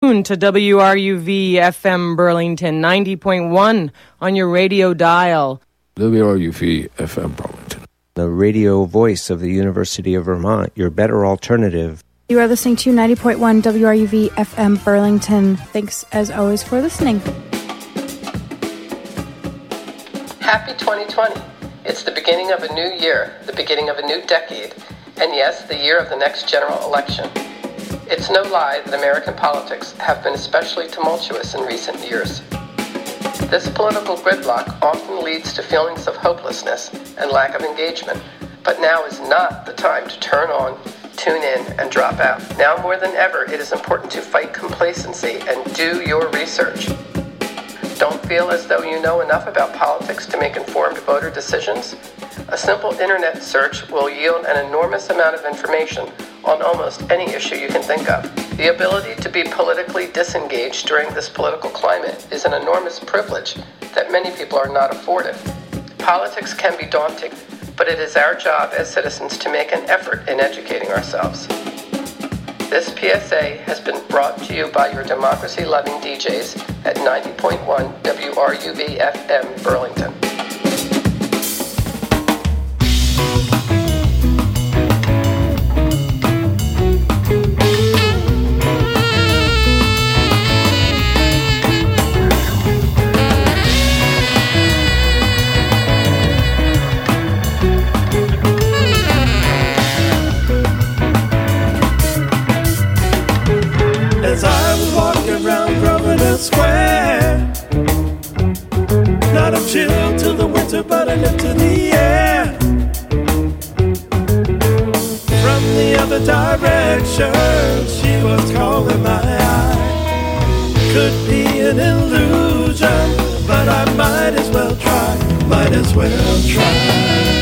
tuned to WRUV FM Burlington 90.1 on your radio dial. WRUV FM Burlington. The radio voice of the University of Vermont, your better alternative. You are listening to 90.1 WRUV FM Burlington. Thanks as always for listening. Happy 2020. It's the beginning of a new year, the beginning of a new decade, and yes, the year of the next general election. It's no lie that American politics have been especially tumultuous in recent years. This political gridlock often leads to feelings of hopelessness and lack of engagement, but now is not the time to turn on, tune in, and drop out. Now more than ever, it is important to fight complacency and do your research. Don't feel as though you know enough about politics to make informed voter decisions? A simple internet search will yield an enormous amount of information on almost any issue you can think of. The ability to be politically disengaged during this political climate is an enormous privilege that many people are not afforded. Politics can be daunting, but it is our job as citizens to make an effort in educating ourselves. This PSA has been brought to you by your democracy-loving DJs at 90.1 WRUV FM Burlington. As I was walking around Grosvenor Square, not a chill to the winter, but a nip to the air. From the other direction, she was calling my eye. Could be an illusion, but I might as well try, might as well try.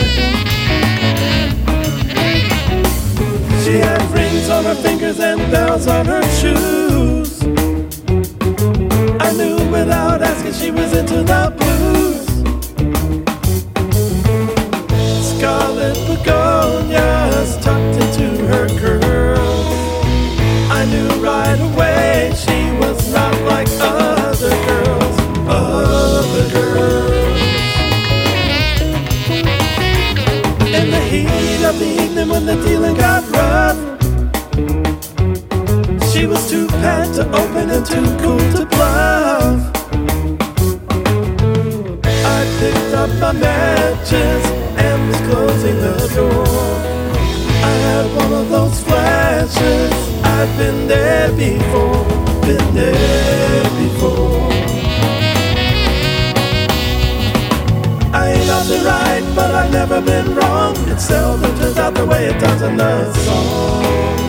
She had rings on her fingers and bells on her shoes. I knew without asking she was into the blues. Scarlet begonias tucked into her curls. I knew right away she was not like other girls, other girls. In the heat of the evening when the dealing got rough, she was too pat to open and too cool to bluff. I picked up my matches and was closing the door. I had one of those flashes, I'd been there before, been there before. I ain't often right, but I've never been wrong. It seldom turns out the way it does in the song.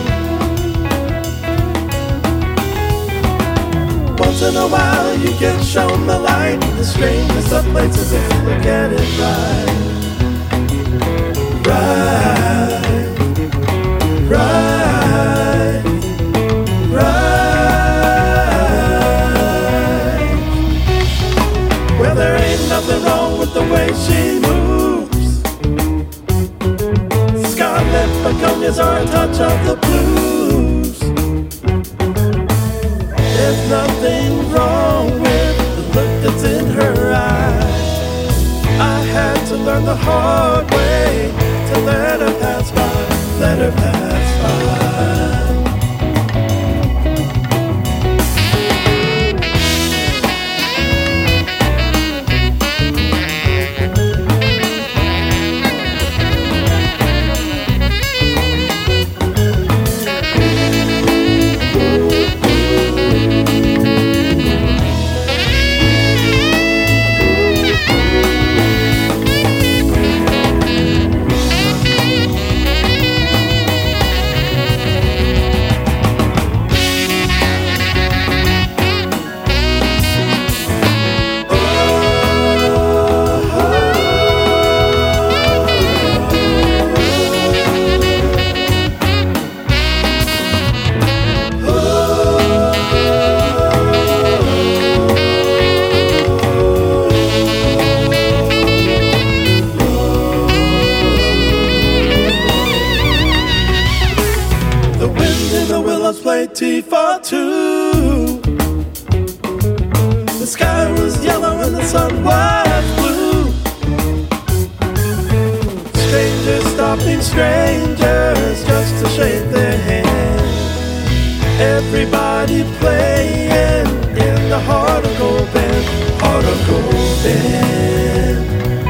Once in a while you get shown the light, the strangest of places if you look at it right. Right, right, right. Well, there ain't nothing wrong with the way she moves. Scarlet begonias are a touch of the blues. There's nothing wrong with the look that's in her eyes. I had to learn the hard way to let her pass by, let her pass by. meeting strangers just to shake their hand. Everybody playing in the Heart of Gold Band, Heart of Gold Band.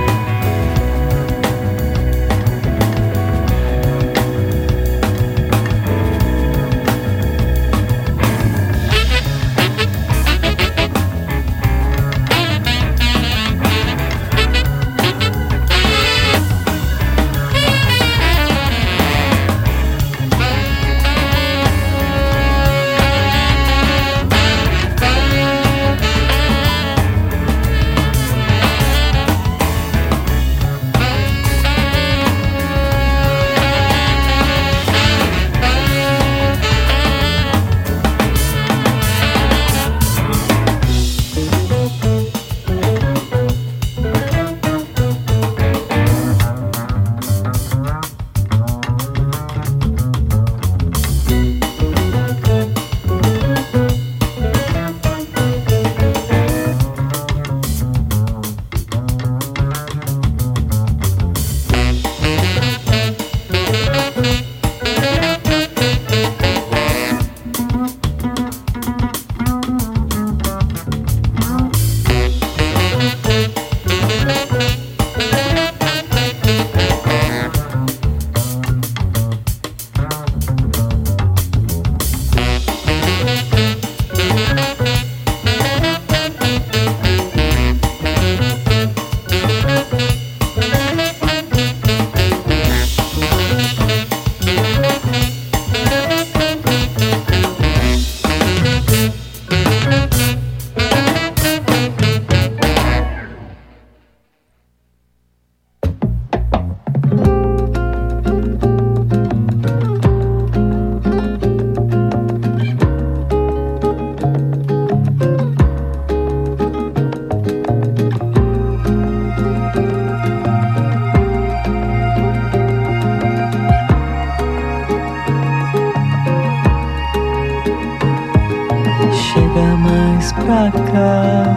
pra cá,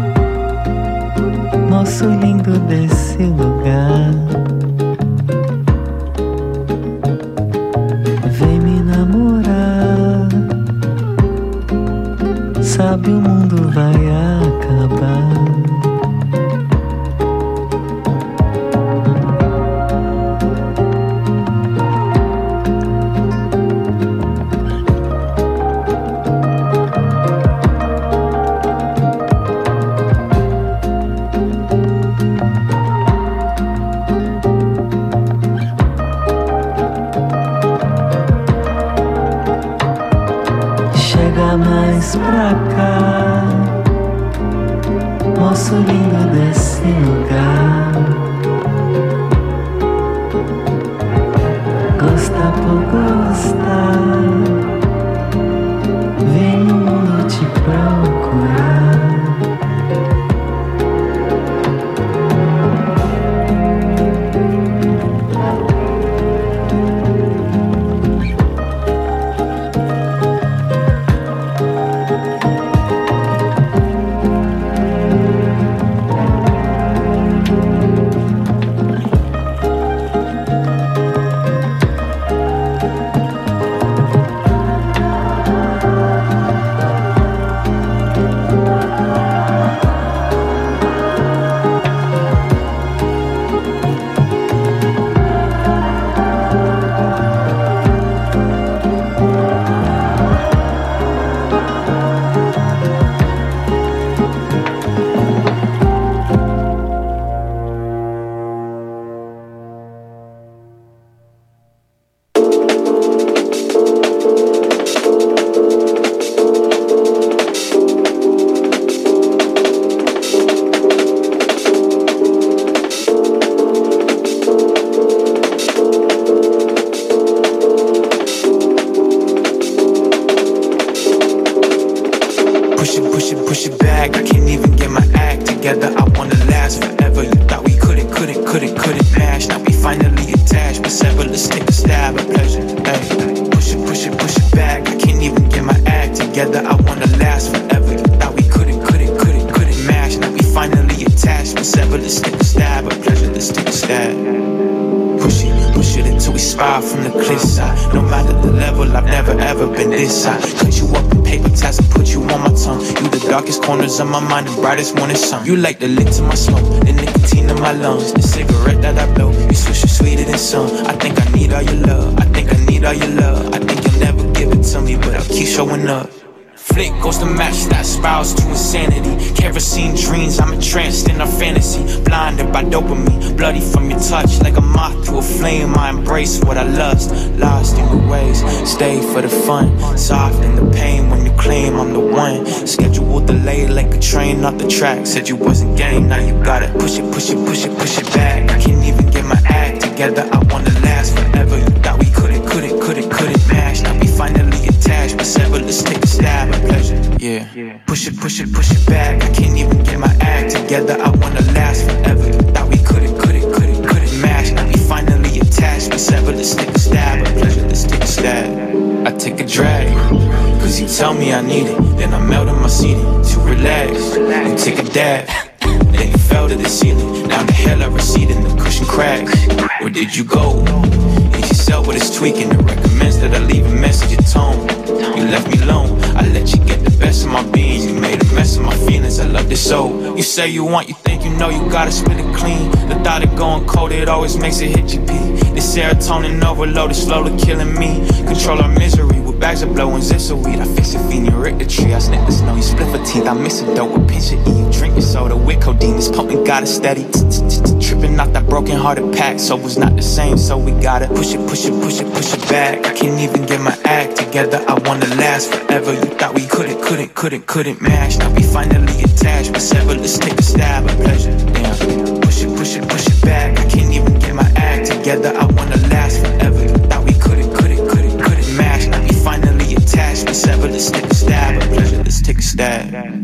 moço lindo desse lugar. Vem me namorar, sabe o mundo vai acabar. Mais pra cá, moço lindo desse lugar. Gosta por gostar, vem no mundo te procurar. Push it back, I can't even get my act together. I wanna last forever. You thought we couldn't match. Now we finally attached, but several, let's take a stab at pleasure. Hey, push it back, I can't even get my act together. I wanna last forever. You thought we couldn't match. Now we finally attached, but several, let's take a stab at pleasure. Let's take a stab. Push it push it until we spiral from the cliff side. No matter the level, I've never ever been this high. Cut you up in paper towels and put you on my tongue. You the darkest corners of my mind, the brightest morning sun. You like the lick to my smoke, the nicotine in my lungs, the cigarette that I blow. You swish it sweeter than sun. I think I need all your love. I think I need all your love. I think you'll never give it to me, but I'll keep showing up. Flick goes to match that spirals to insanity. Kerosene dreams, I'm entranced in our fantasy. Blinded by dopamine, bloody from your touch. Like a moth to a flame, I embrace what I lust. Lost in the ways, stay for the fun. Soft in the pain when you claim I'm the one. Schedule delayed like a train off the track. Said you wasn't game, now you gotta push it, push it, push it, push it back. I can't even get my act together, I wanna last forever. You thought we couldn't match. Now we finally attached, but sever, let's take a stab at pleasure. Yeah, push it, push it, push it back. I can't even get my act together, I wanna last forever. You thought we couldn't match. Now we finally attached, but sever, let's take a stab at pleasure. Let's take a stab. I take a drag, cause you tell me I need it. Then I melt in my seating to relax. You take a dab, then you fell to the ceiling. Now the hell I receded, the cushion cracks. Where did you go? Hit yourself with it's tweaking. It recommends that I leave a message at tone. You left me alone, I let you get the best of my being. You made a mess of my feelings, I love this soul. You say you want, you think you know, you gotta spit it clean. The thought of going cold, it always makes it hit your peak. This serotonin overload is slowly killing me. Control our misery with bags of blowing zips of weed. I fix your fiend, you rip the tree, I snip the snow, you split for teeth. I miss a dope with pinch of E. You drink your soda with codeine, this potent got it steady. Tripping out that broken hearted pack, so it's not the same, so we gotta push it, push it, push it, push it back. I can't even get my act together, I wanna last forever. You thought we couldn't match. Now we finally attached, but sever, let's take a stab at pleasure. Damn, push it, push it, push it back. I can't even get my act together, I wanna last forever. You thought we couldn't match. Now we finally attached, but sever, let's take a stab at pleasure. Let's take a stab.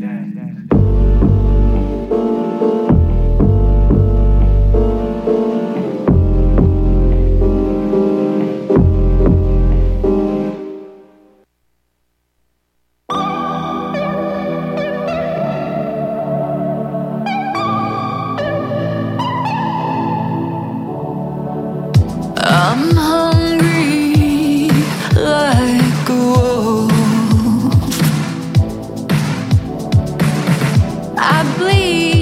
I'm hungry like a wolf. I bleed